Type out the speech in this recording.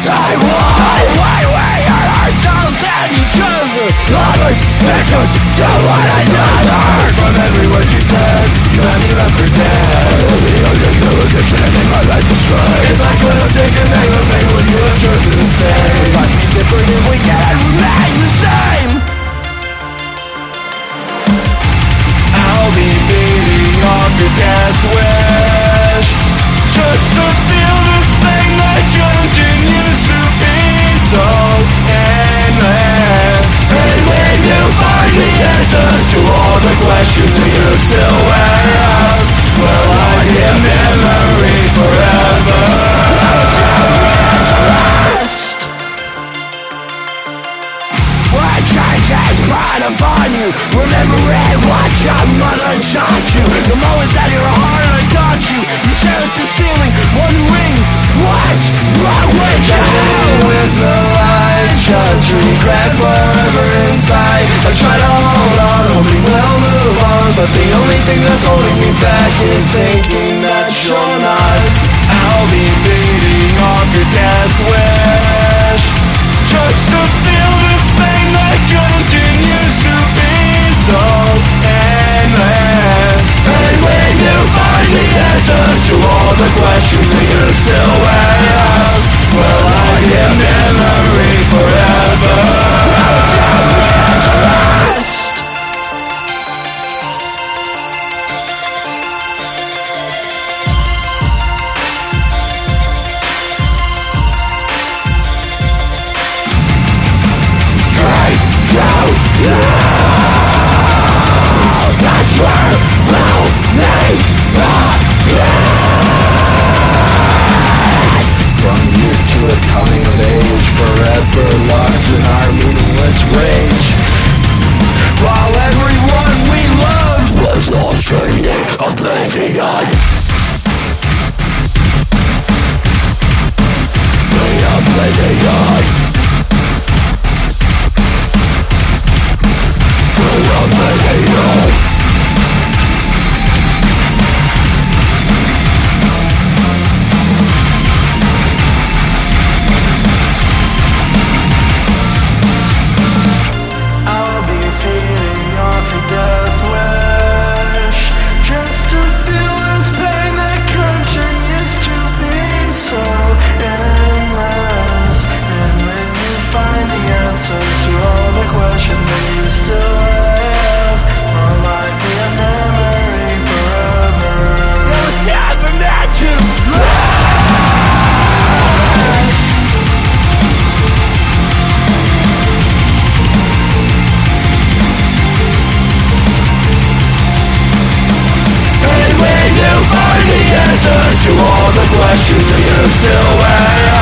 say why we hurt ourselves and each other. Lovers, victims, to one another. From every word you said, you had me left for dead. You addiction and make my life destroyed. If I could have taken back the pain, would you have chosen to stay? If I be different, if we can't remain the same. I'll be beating off your death wish, just to feel this thing that continues to be so endless. And when you find the answers to all the questions that you still have, will I be a memory forever? When change has brought upon you, remember it, what your mother taught you. The moment that your heart got you, you stare at the ceiling, wondering what's wrong with you. With no light, just regret forever inside. I try to hold on, hoping we'll move on, but the only thing that's holding me back is thinking that you're not. I'll be beating off your death wish, just to feel this thing that continues to be so endless. And when you find the answers to all the questions that you still have, will I be a memory forever? That's where we'll meet again. From youth to a coming of age, forever locked in our meaningless rage. While everyone we love was lost in the oblivion. The oblivion. I'll be feeding off your death wish, just to feel this pain that continues to be so endless. And when you find the answers to all the questions that you still have, will I be a memory forever? It was never meant to last. And when you find the answers to all the questions that you still have,